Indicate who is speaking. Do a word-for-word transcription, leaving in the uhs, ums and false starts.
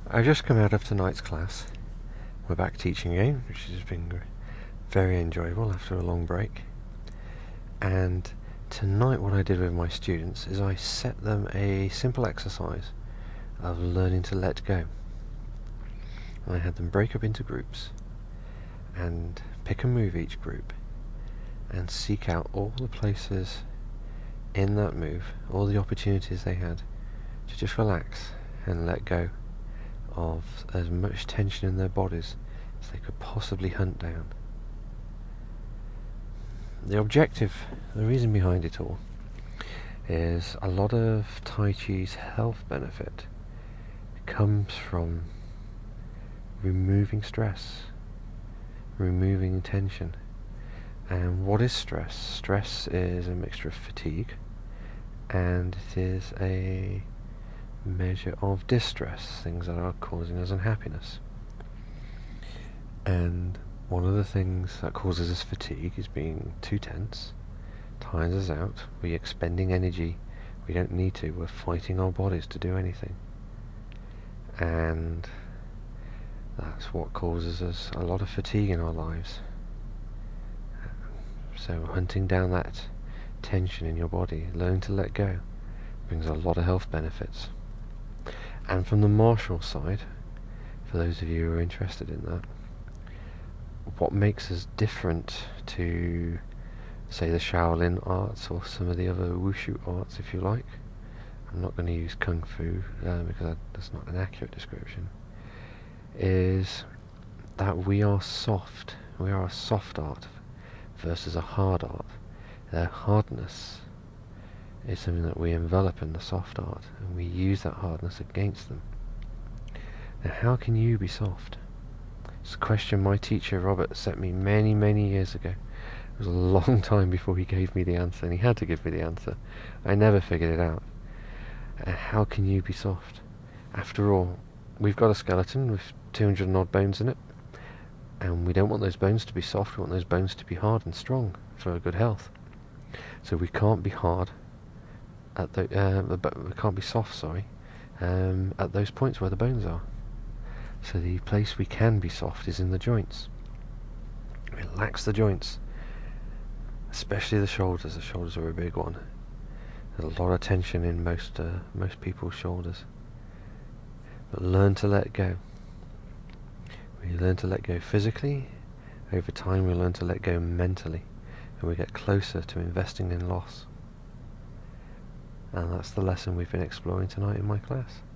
Speaker 1: I've just come out of tonight's class. We're back teaching again, which has been very enjoyable after a long break. And tonight what I did with my students is I set them a simple exercise of learning to let go. I had them break up into groups and pick and move each group and seek out all the places in that move, all the opportunities they had to just relax and let go of as much tension in their bodies as they could possibly hunt down. The objective, the reason behind it all, is a lot of Tai Chi's health benefit comes from removing stress, removing tension. And what is stress? Stress is a mixture of fatigue, and it is a measure of distress, things that are causing us unhappiness. And one of the things that causes us fatigue is being too tense, tires us out, we're expending energy we don't need to, we're fighting our bodies to do anything. And that's what causes us a lot of fatigue in our lives. So hunting down that tension in your body, learning to let go, brings a lot of health benefits. And from the martial side, for those of you who are interested in that, what makes us different to, say, the Shaolin arts or some of the other wushu arts, if you like. I'm not going to use Kung Fu uh, because that's not an accurate description. Is that we are soft. We are a soft art versus a hard art. Their hardness is something that we envelop in the soft art, and we use that hardness against them. Now, how can you be soft? It's a question my teacher Robert set me many, many years ago. It was a long time before he gave me the answer, and he had to give me the answer. I never figured it out. Uh, how can you be soft? After all, we've got a skeleton with two hundred and odd bones in it, and we don't want those bones to be soft, we want those bones to be hard and strong for good health. So we can't be hard at the, uh, we can't be soft, sorry, um, at those points where the bones are. So the place we can be soft is in the joints. Relax the joints, especially the shoulders. The shoulders are a big one. There's a lot of tension in most uh, most people's shoulders. But learn to let go. We learn to let go physically. Over time we learn to let go mentally, and we get closer to investing in loss. And that's the lesson we've been exploring tonight in my class.